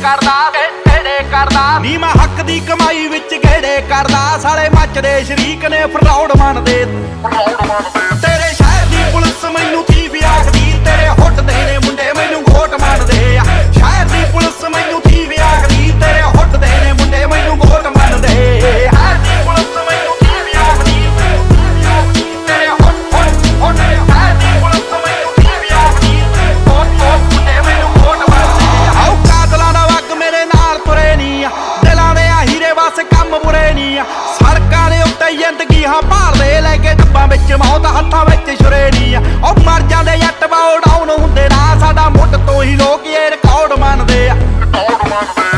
करदा नी मैं हक दी कमाई विच गेड़े करदा साले मचदे शरीक ने फरौड़ मनदे तेरे शहर दी पुलिस मैनू थीफ आखदी तेरे हुटदे ने मुंडे मैनू घोट मनदे शहर दी पुलिस मैनू थीफ आखदी तेरे हुटदे ने मुंडे मैनू घोट मनदे शहर दी पुलिस मैनू थीफ आखदी तेरे हुट शहर दी पुलिस मैनू थीफ आखदी मुंडे मैनू घोट मनदे आओ कातलां दा वग मेरे नाल तुरे नी दिलां दे हीरे बस कम बुरे नी सड़कां दे उत्ते जिंदगी हां भालदे लैके डब्बां विच मौत हत्थां विच छुरे नी ओ मर जांदे जट बाउ डाउन हुंदे ना साडा मुੱਢ ਤੋਂ ਹੀ ਲੋਕ ਇਹ ਰਿਕਾਰਡ ਮੰਨਦੇ ਆ